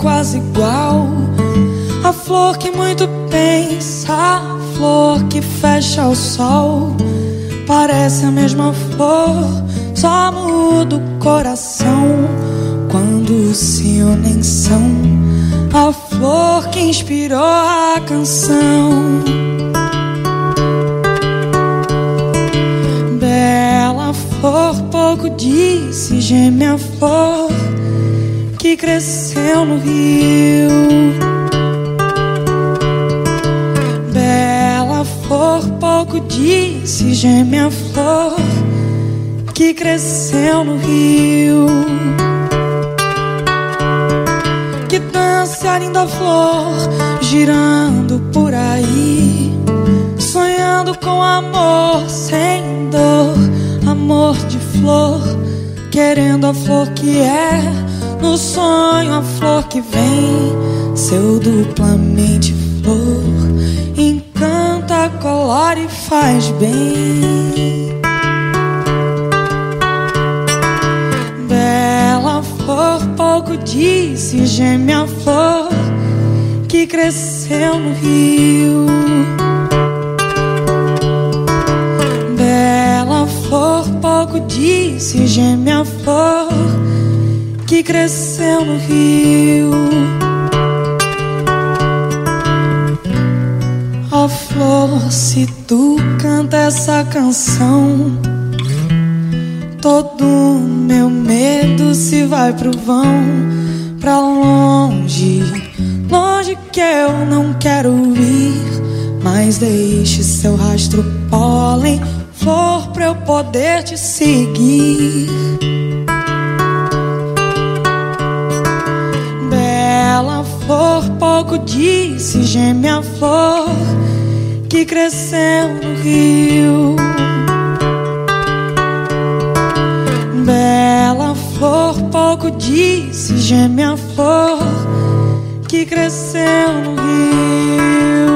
quase igual. A flor que muito pensa, a flor que fecha o sol. Parece a mesma flor, só muda o coração quando se unem são. A flor que inspirou a canção. Bela flor, pouco disse, geme a flor que cresceu no rio. Bela flor, pouco disse, geme a flor que cresceu no rio. Que dance a linda flor, girando por aí, sonhando com amor sem dor, amor de flor, querendo a flor que é, no sonho a flor que vem, seu duplamente flor, encanta, colore e faz bem. Bela flor, pouco disse, geme a flor que cresceu no rio. Bela flor, pouco disse, geme a flor que cresceu no rio. Ó flor, se tu canta essa canção, todo meu medo se vai pro vão, pra longe, longe que eu não quero ir. Mas deixe seu rastro pólen, flor, pra eu poder te seguir. Bela flor, pouco disse, geme a flor que cresceu no rio. Bela flor, pouco disse, geme a flor que cresceu no rio.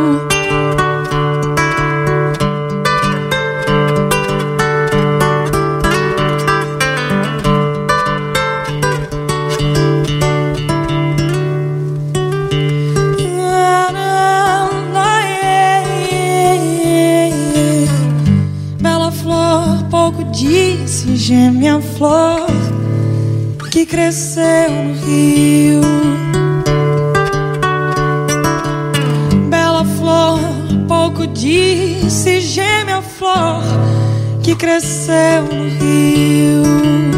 Bela flor, pouco disse, geme a flor que cresceu no rio. Bela flor, pouco disse, geme a flor que cresceu no rio.